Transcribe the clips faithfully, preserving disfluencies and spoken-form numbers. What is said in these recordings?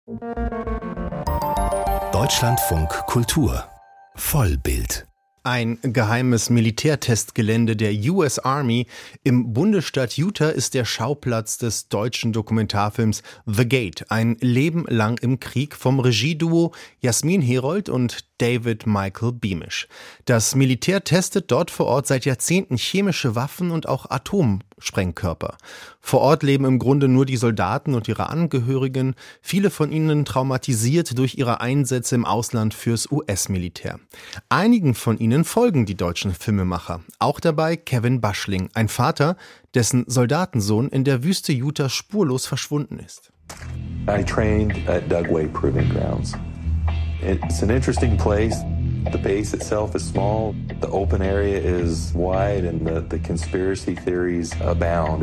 Deutschlandfunk Kultur Vollbild. Ein geheimes Militärtestgelände der U S Army im Bundesstaat Utah ist der Schauplatz des deutschen Dokumentarfilms The Gate, ein Leben lang im Krieg vom Regieduo Jasmin Herold und David Michael Beamish. Das Militär testet dort vor Ort seit Jahrzehnten chemische Waffen und auch Atomsprengkörper. Vor Ort leben im Grunde nur die Soldaten und ihre Angehörigen, viele von ihnen traumatisiert durch ihre Einsätze im Ausland fürs U S-Militär. Einigen von ihnen folgen die deutschen Filmemacher, auch dabei Kevin Bushling, ein Vater, dessen Soldatensohn in der Wüste Utah spurlos verschwunden ist. I trained at Dugway Proving Grounds. It's an interesting place. The base itself is small, the open area is wide, and the, the conspiracy theories abound.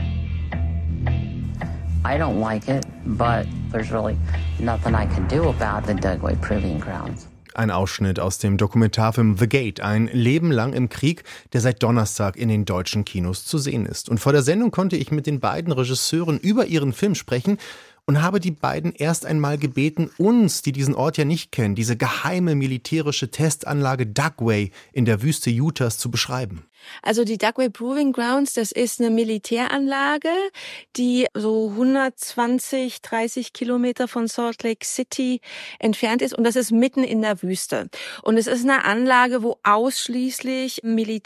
I don't like it, but there's really nothing I can do about the Dugway Proving Grounds. Ein Ausschnitt aus dem Dokumentarfilm The Gate, ein Leben lang im Krieg, der seit Donnerstag in den deutschen Kinos zu sehen ist. Und vor der Sendung konnte ich mit den beiden Regisseuren über ihren Film sprechen und habe die beiden erst einmal gebeten, uns, die diesen Ort ja nicht kennen, diese geheime militärische Testanlage Dugway in der Wüste Utahs zu beschreiben. Also die Dugway Proving Grounds, das ist eine Militäranlage, die so hundertzwanzig, dreißig Kilometer von Salt Lake City entfernt ist, und das ist mitten in der Wüste. Und es ist eine Anlage, wo ausschließlich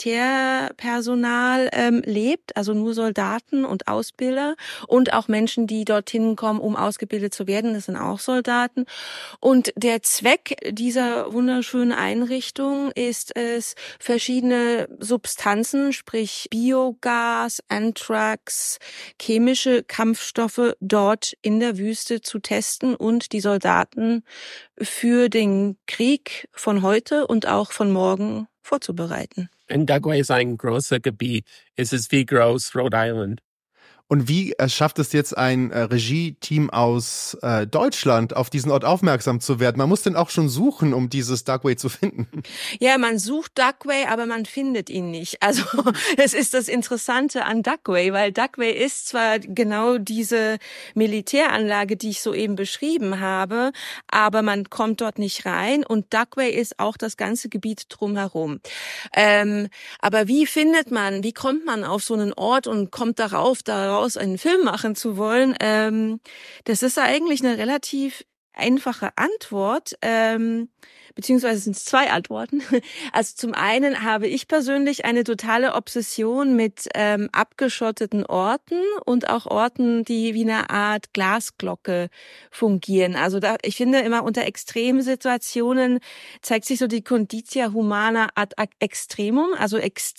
Militärpersonal ähm, lebt, also nur Soldaten und Ausbilder und auch Menschen, die dorthin kommen, um ausgebildet zu werden. Das sind auch Soldaten. Und der Zweck dieser wunderschönen Einrichtung ist es, verschiedene Substanzen, sprich Biogas, Anthrax, chemische Kampfstoffe dort in der Wüste zu testen und die Soldaten für den Krieg von heute und auch von morgen vorzubereiten. In Dugway ist ein großer Gebiet. Es ist wie groß Rhode Island. Und wie äh, schafft es jetzt ein äh, Regie-Team aus äh, Deutschland, auf diesen Ort aufmerksam zu werden? Man muss denn auch schon suchen, um dieses Dugway zu finden. Ja, man sucht Dugway, aber man findet ihn nicht. Also es ist das Interessante an Dugway, weil Dugway ist zwar genau diese Militäranlage, die ich soeben beschrieben habe, aber man kommt dort nicht rein, und Dugway ist auch das ganze Gebiet drumherum. Ähm, aber wie findet man, wie kommt man auf so einen Ort und kommt darauf, darauf einen Film machen zu wollen, ähm, das ist eigentlich eine relativ einfache Antwort, ähm, beziehungsweise sind es zwei Antworten. Also zum einen habe ich persönlich eine totale Obsession mit ähm, abgeschotteten Orten und auch Orten, die wie eine Art Glasglocke fungieren. Also da, ich finde immer, unter Extremsituationen zeigt sich so die Conditia humana ad extremum, also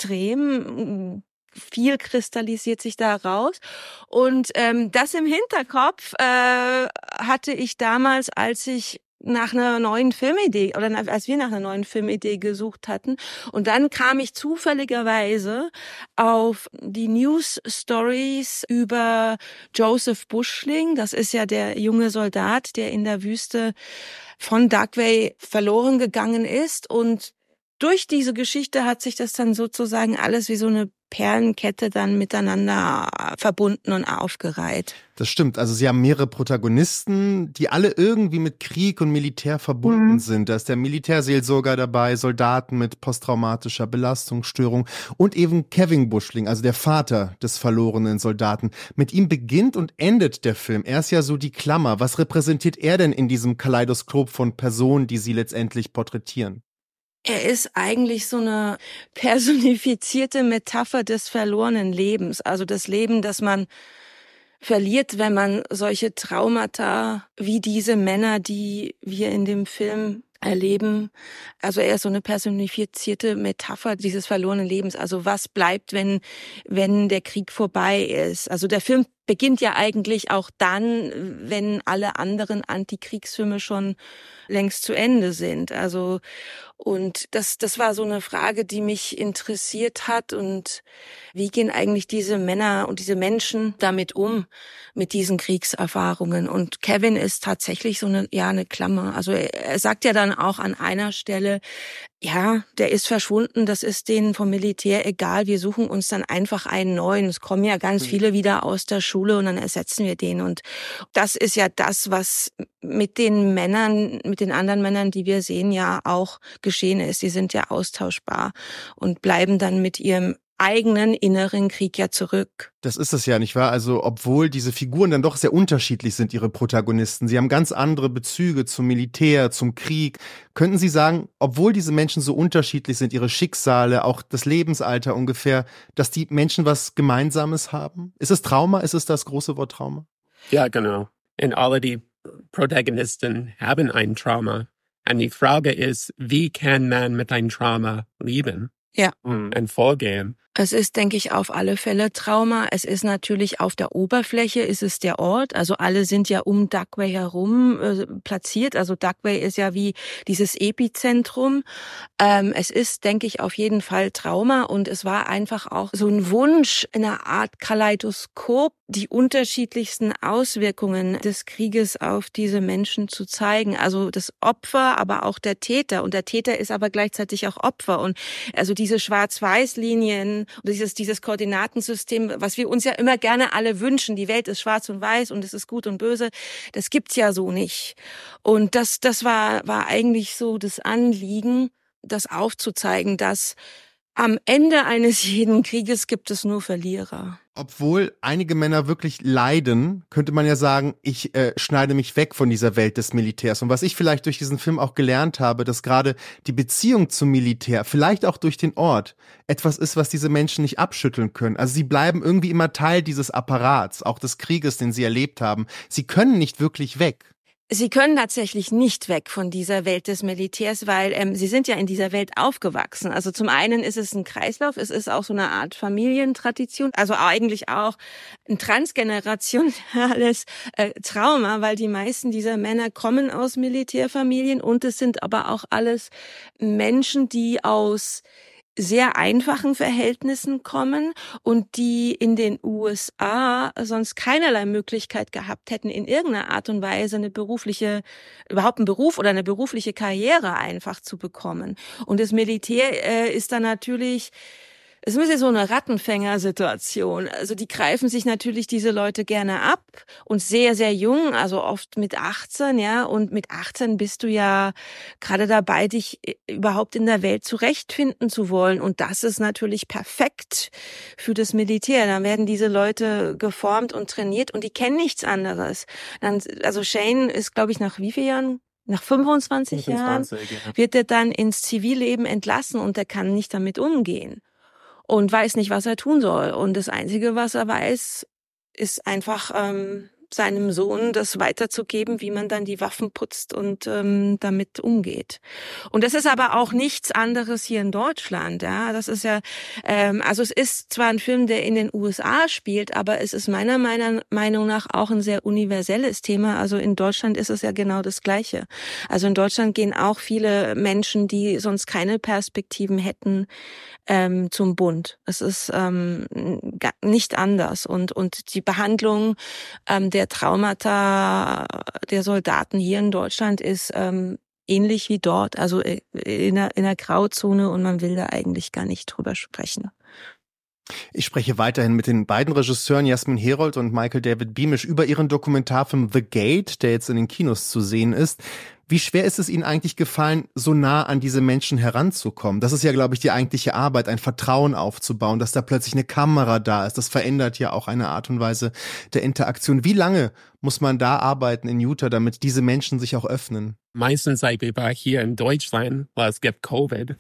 extrem viel kristallisiert sich da raus. Und ähm, das im Hinterkopf äh, hatte ich damals, als ich nach einer neuen Filmidee oder als wir nach einer neuen Filmidee gesucht hatten. Und dann kam ich zufälligerweise auf die News Stories über Joseph Bushling. Das ist ja der junge Soldat, der in der Wüste von Dugway verloren gegangen ist. Und durch diese Geschichte hat sich das dann sozusagen alles wie so eine Perlenkette dann miteinander verbunden und aufgereiht. Das stimmt. Also Sie haben mehrere Protagonisten, die alle irgendwie mit Krieg und Militär verbunden mhm. sind. Da ist der Militärseelsorger dabei, Soldaten mit posttraumatischer Belastungsstörung und eben Kevin Bushling, also der Vater des verlorenen Soldaten. Mit ihm beginnt und endet der Film. Er ist ja so die Klammer. Was repräsentiert er denn in diesem Kaleidoskop von Personen, die Sie letztendlich porträtieren? Er ist eigentlich so eine personifizierte Metapher des verlorenen Lebens, also das Leben, das man verliert, wenn man solche Traumata wie diese Männer, die wir in dem Film erleben. Also er ist so eine personifizierte Metapher dieses verlorenen Lebens. Also was bleibt, wenn wenn der Krieg vorbei ist? Also der Film beginnt ja eigentlich auch dann, wenn alle anderen Antikriegsfilme schon längst zu Ende sind. Also und das das war so eine Frage, die mich interessiert hat. Und wie gehen eigentlich diese Männer und diese Menschen damit um, mit diesen Kriegserfahrungen? Und Kevin ist tatsächlich so eine ja eine Klammer. Also er, er sagt ja dann auch an einer Stelle, Ja, der ist verschwunden, das ist denen vom Militär egal, wir suchen uns dann einfach einen neuen. Es kommen ja ganz viele wieder aus der Schule und dann ersetzen wir den. Und das ist ja das, was mit den Männern, mit den anderen Männern, die wir sehen, ja auch geschehen ist. Die sind ja austauschbar und bleiben dann mit ihrem eigenen inneren Krieg ja zurück. Das ist es ja, nicht wahr? Also obwohl diese Figuren dann doch sehr unterschiedlich sind, ihre Protagonisten, sie haben ganz andere Bezüge zum Militär, zum Krieg. Könnten Sie sagen, obwohl diese Menschen so unterschiedlich sind, ihre Schicksale, auch das Lebensalter ungefähr, dass die Menschen was Gemeinsames haben? Ist es Trauma? Ist es das große Wort Trauma? Ja, genau. Und alle die Protagonisten haben ein Trauma. Und die Frage ist, wie kann man mit einem Trauma leben? Ja. Und vorgehen. Es ist, denke ich, auf alle Fälle Trauma. Es ist natürlich auf der Oberfläche, ist es der Ort. Also alle sind ja um Dugway herum äh, platziert. Also Dugway ist ja wie dieses Epizentrum. Ähm, es ist, denke ich, auf jeden Fall Trauma. Und es war einfach auch so ein Wunsch, in einer Art Kaleidoskop die unterschiedlichsten Auswirkungen des Krieges auf diese Menschen zu zeigen. Also das Opfer, aber auch der Täter. Und der Täter ist aber gleichzeitig auch Opfer. Und also diese Schwarz-Weiß-Linien, dieses, dieses Koordinatensystem, was wir uns ja immer gerne alle wünschen, die Welt ist schwarz und weiß und es ist gut und böse, das gibt's ja so nicht. Und das, das war, war eigentlich so das Anliegen, das aufzuzeigen, dass am Ende eines jeden Krieges gibt es nur Verlierer. Obwohl einige Männer wirklich leiden, könnte man ja sagen, ich äh, schneide mich weg von dieser Welt des Militärs. Und was ich vielleicht durch diesen Film auch gelernt habe, dass gerade die Beziehung zum Militär, vielleicht auch durch den Ort, etwas ist, was diese Menschen nicht abschütteln können. Also sie bleiben irgendwie immer Teil dieses Apparats, auch des Krieges, den sie erlebt haben. Sie können nicht wirklich weg. Sie können tatsächlich nicht weg von dieser Welt des Militärs, weil ähm, sie sind ja in dieser Welt aufgewachsen. Also zum einen ist es ein Kreislauf, es ist auch so eine Art Familientradition, also eigentlich auch ein transgenerationales äh, Trauma, weil die meisten dieser Männer kommen aus Militärfamilien und es sind aber auch alles Menschen, die aus sehr einfachen Verhältnissen kommen und die in den U S A sonst keinerlei Möglichkeit gehabt hätten, in irgendeiner Art und Weise eine berufliche, überhaupt einen Beruf oder eine berufliche Karriere einfach zu bekommen. Und das Militär äh, ist dann natürlich, es ist ein bisschen so eine Rattenfängersituation. Also die greifen sich natürlich diese Leute gerne ab und sehr, sehr jung, also oft mit achtzehn, ja. Und mit achtzehn bist du ja gerade dabei, dich überhaupt in der Welt zurechtfinden zu wollen. Und das ist natürlich perfekt für das Militär. Dann werden diese Leute geformt und trainiert und die kennen nichts anderes. Dann, also Shane ist, glaube ich, nach wie vielen Jahren? Nach fünfundzwanzig, fünfundzwanzig Jahren ja. Wird er dann ins Zivilleben entlassen und er kann nicht damit umgehen. Und weiß nicht, was er tun soll. Und das Einzige, was er weiß, ist einfach ähm, seinem Sohn das weiterzugeben, wie man dann die Waffen putzt und ähm, damit umgeht. Und das ist aber auch nichts anderes hier in Deutschland. Ja, das ist ja, ähm, also es ist zwar ein Film, der in den U S A spielt, aber es ist meiner Meinung nach auch ein sehr universelles Thema. Also in Deutschland ist es ja genau das Gleiche. Also in Deutschland gehen auch viele Menschen, die sonst keine Perspektiven hätten, ähm, zum Bund. Es ist ähm, nicht anders. Und und die Behandlung ähm, der Traumata der Soldaten hier in Deutschland ist ähm, ähnlich wie dort, also in einer, in einer Grauzone und man will da eigentlich gar nicht drüber sprechen. Ich spreche weiterhin mit den beiden Regisseuren Jasmin Herold und Michael David Beamish über ihren Dokumentarfilm The Gate, der jetzt in den Kinos zu sehen ist. Wie schwer ist es Ihnen eigentlich gefallen, so nah an diese Menschen heranzukommen? Das ist ja, glaube ich, die eigentliche Arbeit, ein Vertrauen aufzubauen, dass da plötzlich eine Kamera da ist. Das verändert ja auch eine Art und Weise der Interaktion. Wie lange muss man da arbeiten in Utah, damit diese Menschen sich auch öffnen? Meistens seit wir war hier in Deutschland, weil es gibt Covid.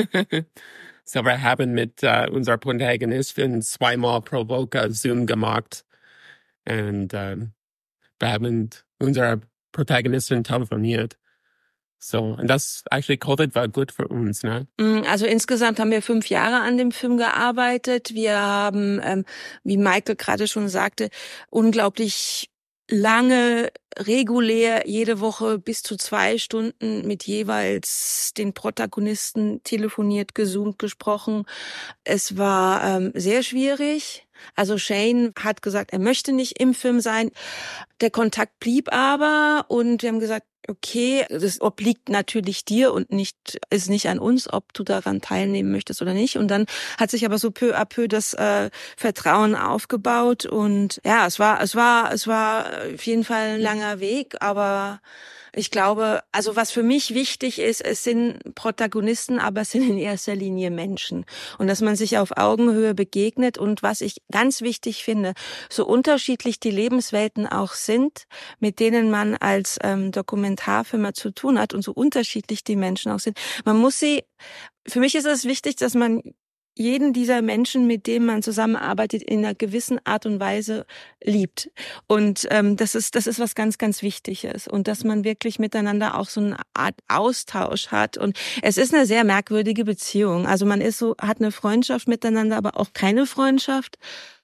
So wir haben mit uh, unserer Protagonistin zweimal pro Woche Zoom gemacht. Und uh, wir haben unsere Protagonistin telefoniert. So, und das, actually, Covid war gut für uns, ne? Also insgesamt haben wir fünf Jahre an dem Film gearbeitet. Wir haben, ähm, wie Michael gerade schon sagte, unglaublich lange, regulär, jede Woche bis zu zwei Stunden mit jeweils den Protagonisten telefoniert, gezoomt, gesprochen. Es war ähm, sehr schwierig. Also Shane hat gesagt, er möchte nicht im Film sein. Der Kontakt blieb aber und wir haben gesagt, okay, das obliegt natürlich dir und nicht ist nicht an uns, ob du daran teilnehmen möchtest oder nicht. Und dann hat sich aber so peu à peu das äh, Vertrauen aufgebaut und ja, es war es war es war auf jeden Fall ein langer Weg, aber ich glaube, also was für mich wichtig ist, es sind Protagonisten, aber es sind in erster Linie Menschen. Und dass man sich auf Augenhöhe begegnet und was ich ganz wichtig finde, so unterschiedlich die Lebenswelten auch sind, mit denen man als ähm, Dokumentarfilmer zu tun hat und so unterschiedlich die Menschen auch sind. Man muss sie, für mich ist es wichtig, dass man jeden dieser Menschen, mit denen man zusammenarbeitet, in einer gewissen Art und Weise liebt. Und ähm, das ist das ist was ganz, ganz Wichtiges. Und dass man wirklich miteinander auch so eine Art Austausch hat. Und es ist eine sehr merkwürdige Beziehung. Also man ist so, hat eine Freundschaft miteinander, aber auch keine Freundschaft.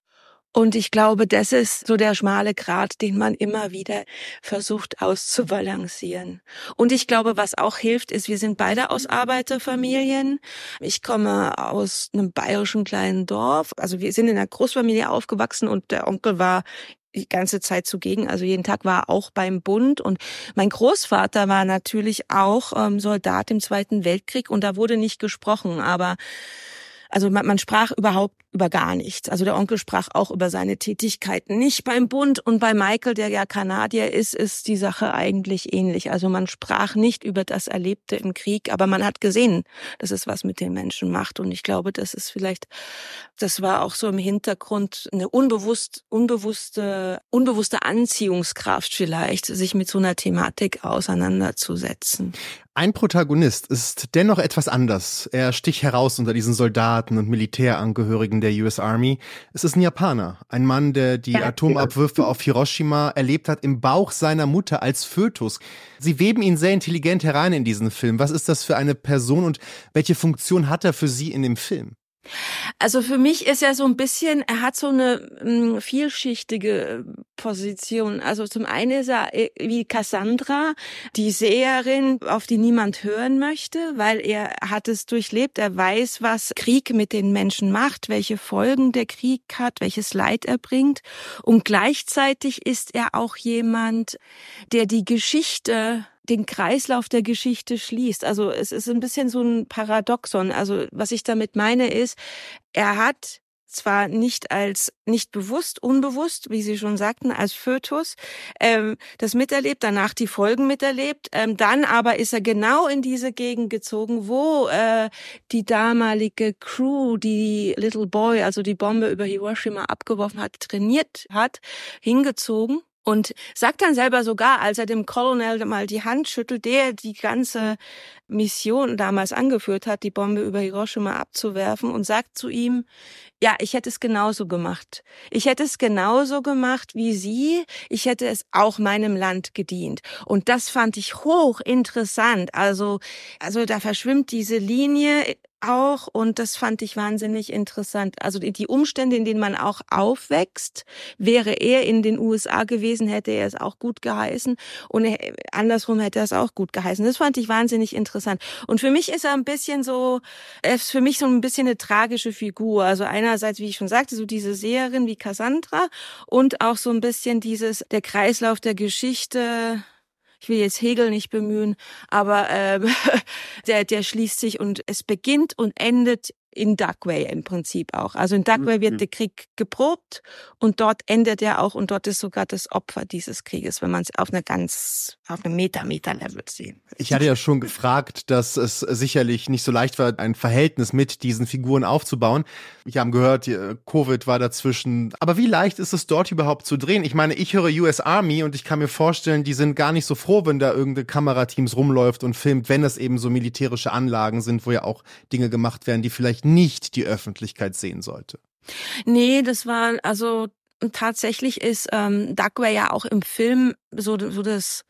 Und ich glaube, das ist so der schmale Grat, den man immer wieder versucht auszubalancieren. Und ich glaube, was auch hilft, ist, wir sind beide aus Arbeiterfamilien. Ich komme aus einem bayerischen kleinen Dorf. Also wir sind in einer Großfamilie aufgewachsen und der Onkel war die ganze Zeit zugegen. Also jeden Tag war er auch beim Bund. Und mein Großvater war natürlich auch ähm, Soldat im Zweiten Weltkrieg und da wurde nicht gesprochen, aber also man, man sprach überhaupt über gar nichts. Also der Onkel sprach auch über seine Tätigkeiten nicht beim Bund. Und bei Michael, der ja Kanadier ist, ist die Sache eigentlich ähnlich. Also man sprach nicht über das Erlebte im Krieg, aber man hat gesehen, dass es was mit den Menschen macht. Und ich glaube, das ist vielleicht, das war auch so im Hintergrund eine unbewusst, unbewusste, unbewusste Anziehungskraft vielleicht, sich mit so einer Thematik auseinanderzusetzen. Ein Protagonist ist dennoch etwas anders. Er sticht heraus unter diesen Soldaten und Militärangehörigen der U S Army. Es ist ein Japaner, ein Mann, der die Atomabwürfe auf Hiroshima erlebt hat im Bauch seiner Mutter als Fötus. Sie weben ihn sehr intelligent herein in diesen Film. Was ist das für eine Person und welche Funktion hat er für Sie in dem Film? Also für mich ist er so ein bisschen, er hat so eine mh, vielschichtige Position. Also zum einen ist er wie Cassandra, die Seherin, auf die niemand hören möchte, weil er hat es durchlebt, er weiß, was Krieg mit den Menschen macht, welche Folgen der Krieg hat, welches Leid er bringt. Und gleichzeitig ist er auch jemand, der die Geschichte den Kreislauf der Geschichte schließt. Also es ist ein bisschen so ein Paradoxon. Also was ich damit meine ist, er hat zwar nicht als, nicht bewusst, unbewusst, wie Sie schon sagten, als Fötus, ähm, das miterlebt, danach die Folgen miterlebt, ähm, dann aber ist er genau in diese Gegend gezogen, wo äh, die damalige Crew, die Little Boy, also die Bombe über Hiroshima abgeworfen hat, trainiert hat, hingezogen. Und sagt dann selber sogar, als er dem Colonel mal die Hand schüttelt, der die ganze Mission damals angeführt hat, die Bombe über Hiroshima abzuwerfen, und sagt zu ihm, ja, ich hätte es genauso gemacht. Ich hätte es genauso gemacht wie Sie. Ich hätte es auch meinem Land gedient. Und das fand ich hochinteressant. Also, also da verschwimmt diese Linie auch, und das fand ich wahnsinnig interessant. Also die Umstände, in denen man auch aufwächst, wäre er in den U S A gewesen, hätte er es auch gut geheißen, und andersrum hätte er es auch gut geheißen. Das fand ich wahnsinnig interessant. Und für mich ist er ein bisschen so, er ist für mich so ein bisschen eine tragische Figur. Also einerseits, wie ich schon sagte, so diese Seherin wie Cassandra und auch so ein bisschen dieses, der Kreislauf der Geschichte. Ich will jetzt Hegel nicht bemühen, aber ähm, der, der schließt sich, und es beginnt und endet in Dugway im Prinzip auch. Also in Dugway wird der Krieg geprobt und dort endet er auch, und dort ist sogar das Opfer dieses Krieges, wenn man es auf einer ganz, auf einem Meter-Meter-Level sieht. Ich hatte ja schon gefragt, dass es sicherlich nicht so leicht war, ein Verhältnis mit diesen Figuren aufzubauen. Wir haben gehört, Covid war dazwischen. Aber wie leicht ist es dort überhaupt zu drehen? Ich meine, ich höre U S Army und ich kann mir vorstellen, die sind gar nicht so froh, wenn da irgendeine Kamerateams rumläuft und filmt, wenn das eben so militärische Anlagen sind, wo ja auch Dinge gemacht werden, die vielleicht nicht die Öffentlichkeit sehen sollte. Nee, das war, also tatsächlich ist ähm, Dugway ja auch im Film so, so das,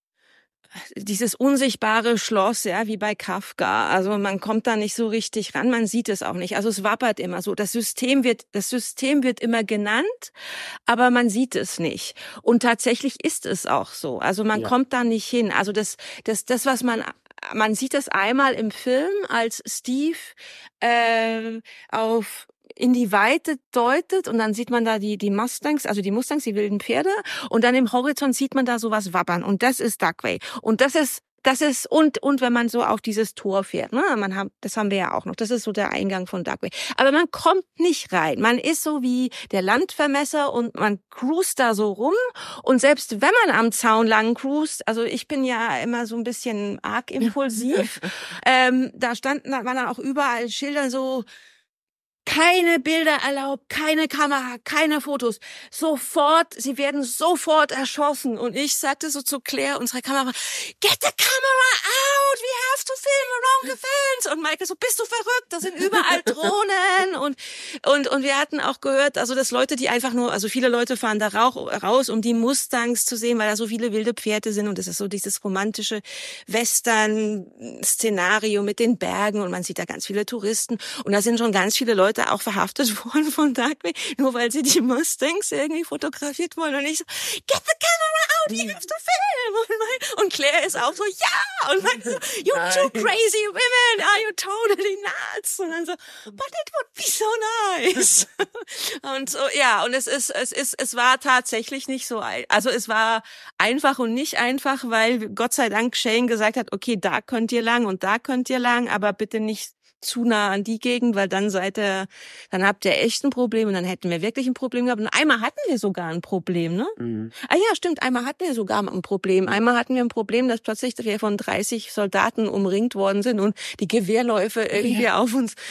dieses unsichtbare Schloss, ja, wie bei Kafka. Also man kommt da nicht so richtig ran, man sieht es auch nicht. Also es wappert immer so. Das System wird, das System wird immer genannt, aber man sieht es nicht. Und tatsächlich ist es auch so. Also man ja. kommt da nicht hin. Also das, das, das, was man Man sieht das einmal im Film, als Steve äh, auf in die Weite deutet und dann sieht man da die die Mustangs, also die Mustangs, die wilden Pferde und dann im Horizont sieht man da sowas wabbern und das ist Dugway. Und das ist Das ist, und, und wenn man so auf dieses Tor fährt, ne, man haben, das haben wir ja auch noch, das ist so der Eingang von Dugway. Aber man kommt nicht rein. Man ist so wie der Landvermesser und man cruist da so rum. Und selbst wenn man am Zaun lang cruist, also ich bin ja immer so ein bisschen arg impulsiv, ähm, da standen, da waren dann auch überall Schilder so, keine Bilder erlaubt, keine Kamera, keine Fotos. Sofort, sie werden sofort erschossen. Und ich sagte so zu Claire, unsere Kamera, get the camera out, we have to film around the fence. Und Michael so, bist du verrückt? Da sind überall Drohnen. Und, und, und wir hatten auch gehört, also dass Leute, die einfach nur, also viele Leute fahren da raus, um die Mustangs zu sehen, weil da so viele wilde Pferde sind. Und das ist so dieses romantische Western-Szenario mit den Bergen. Und man sieht da ganz viele Touristen. Und da sind schon ganz viele Leute auch verhaftet worden von Dugway, nur weil sie die Mustangs irgendwie fotografiert wollen. Und ich so, get the camera out, you have to film. Und, mein, und Claire ist auch so, ja. Und mein so, you two crazy women, are you totally nuts? Und dann so, but it would be so nice. Und so, ja, und es ist, es ist, es war tatsächlich nicht so, also es war einfach und nicht einfach, weil Gott sei Dank Shane gesagt hat, okay, da könnt ihr lang und da könnt ihr lang, aber bitte nicht zu nah an die Gegend, weil dann seid ihr, dann habt ihr echt ein Problem und dann hätten wir wirklich ein Problem gehabt. Und einmal hatten wir sogar ein Problem, ne? Mhm. Ah ja, stimmt, einmal hatten wir sogar ein Problem. Einmal hatten wir ein Problem, dass plötzlich wir von dreißig Soldaten umringt worden sind und die Gewehrläufe irgendwie ja. auf uns,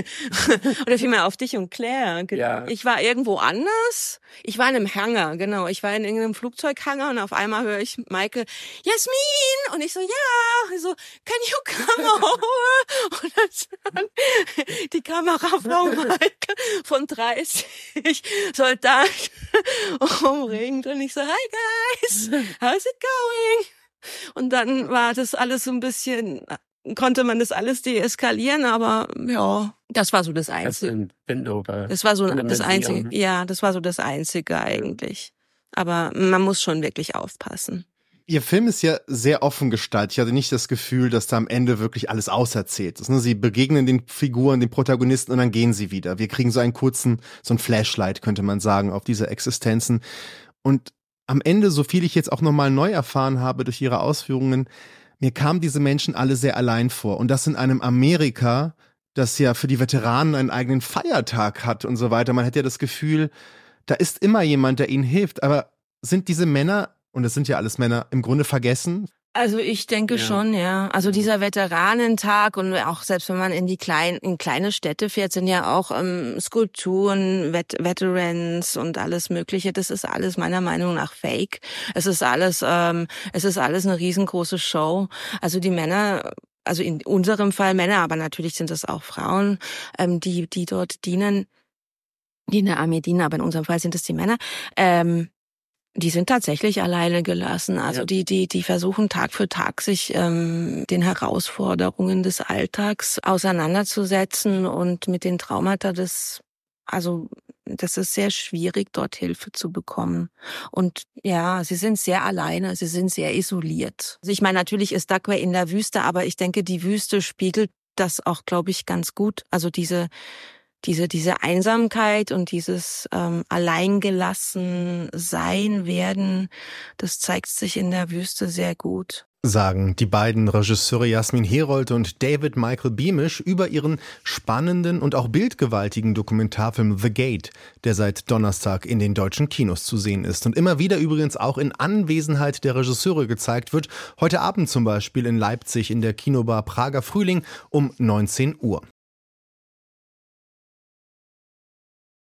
oder vielmehr auf dich und Claire. Ja. Ich war irgendwo anders. Ich war in einem Hangar, genau. Ich war in irgendeinem Flugzeughangar und auf einmal höre ich Michael, Jasmin! Und ich so, ja. Ich so, can you come over? Und dann die Kamerafrau Michael von dreißig Soldaten umringt und ich so, hi guys, how's it going? Und dann war das alles so ein bisschen, konnte man das alles deeskalieren, aber ja, das war so das Einzige. Das war so das Einzige, ja, das war so das Einzige eigentlich. Aber man muss schon wirklich aufpassen. Ihr Film ist ja sehr offen gestaltet. Ich hatte nicht das Gefühl, dass da am Ende wirklich alles auserzählt ist. Sie begegnen den Figuren, den Protagonisten und dann gehen sie wieder. Wir kriegen so einen kurzen, so ein Flashlight, könnte man sagen, auf diese Existenzen. Und am Ende, so viel ich jetzt auch nochmal neu erfahren habe durch ihre Ausführungen, mir kamen diese Menschen alle sehr allein vor. Und das in einem Amerika, das ja für die Veteranen einen eigenen Feiertag hat und so weiter. Man hat ja das Gefühl, da ist immer jemand, der ihnen hilft. Aber sind diese Männer, und es sind ja alles Männer, im Grunde vergessen? Also ich denke ja. schon, ja. Also dieser Veteranentag und auch selbst wenn man in die kleinen, in kleine Städte fährt, sind ja auch ähm, Skulpturen, Vet- Veterans und alles Mögliche. Das ist alles meiner Meinung nach fake. Es ist alles, ähm, es ist alles eine riesengroße Show. Also die Männer, also in unserem Fall Männer, aber natürlich sind das auch Frauen, ähm, die die dort dienen, die in der Armee dienen, aber in unserem Fall sind es die Männer. Ähm, Die sind tatsächlich alleine gelassen. Also ja. die, die, die versuchen Tag für Tag sich ähm, den Herausforderungen des Alltags auseinanderzusetzen und mit den Traumata des, also das ist sehr schwierig, dort Hilfe zu bekommen. Und ja, sie sind sehr alleine, sie sind sehr isoliert. Also ich meine, natürlich ist Dugway in der Wüste, aber ich denke, die Wüste spiegelt das auch, glaube ich, ganz gut. Also diese Diese, diese Einsamkeit und dieses ähm, alleingelassen sein werden, das zeigt sich in der Wüste sehr gut. Sagen die beiden Regisseure Jasmin Herold und David Michael Beamish über ihren spannenden und auch bildgewaltigen Dokumentarfilm The Gate, der seit Donnerstag in den deutschen Kinos zu sehen ist und immer wieder übrigens auch in Anwesenheit der Regisseure gezeigt wird. Heute Abend zum Beispiel in Leipzig in der Kinobar Prager Frühling um neunzehn Uhr.